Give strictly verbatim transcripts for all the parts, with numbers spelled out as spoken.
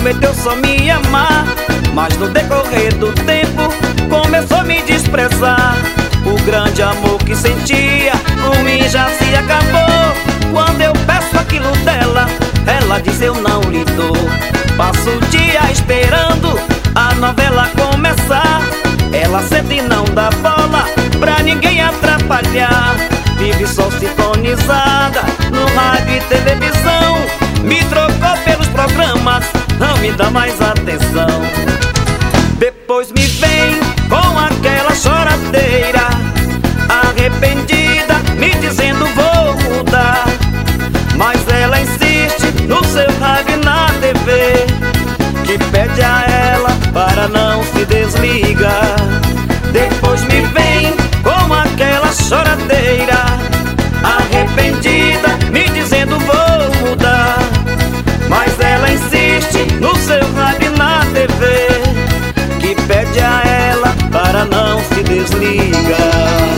prometeu só me amar, mas no decorrer do tempo começou a me desprezar. O grande amor que sentia por mim já se acabou. Quando eu peço aquilo dela, ela diz eu não lhe dou. Passo o dia esperando a novela começar. Ela sente e não dá bola pra ninguém atrapalhar. Vive só sintonizada no rádio e televisão. Me trocou pelos programas, não me dá mais atenção. Depois me vem com aquela choradeira, arrependida, me dizendo vou mudar. Mas ela insiste no seu rádio e na T V, que pede a ela para não se desligar. Depois me vem com aquela choradeira, arrependida, me dizendo vou mudar. Mas ela insiste no seu rádio e na T V, que pede a ela para não se desligar.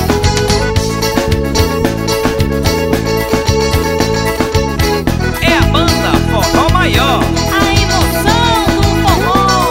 É a banda Forró Maior, a emoção do forró.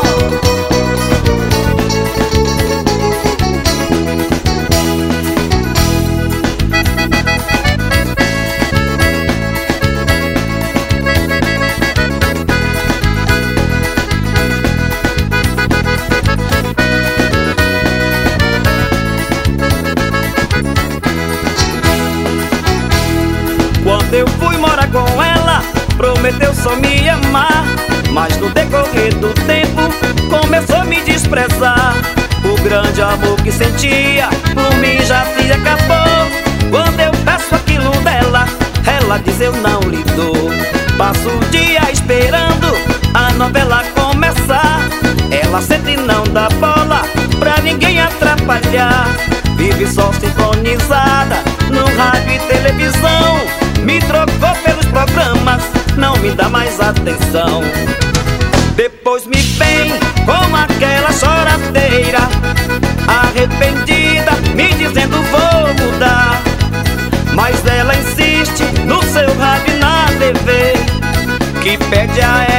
Quando eu fui morar com ela, prometeu só me amar, mas no decorrer do tempo começou a me desprezar. O grande amor que sentia por mim já se acabou. Quando eu peço aquilo dela, ela diz eu não lhe dou. Passo o dia esperando a novela começar. Ela sente e não dá bola pra ninguém atrapalhar. Vive só sintonizada no rádio e televisão. Me trocou pelos programas, não me dá mais atenção. Depois me vem com aquela choradeira, arrependida, me dizendo vou mudar. Mas ela insiste no seu rádio e na T V, que pede a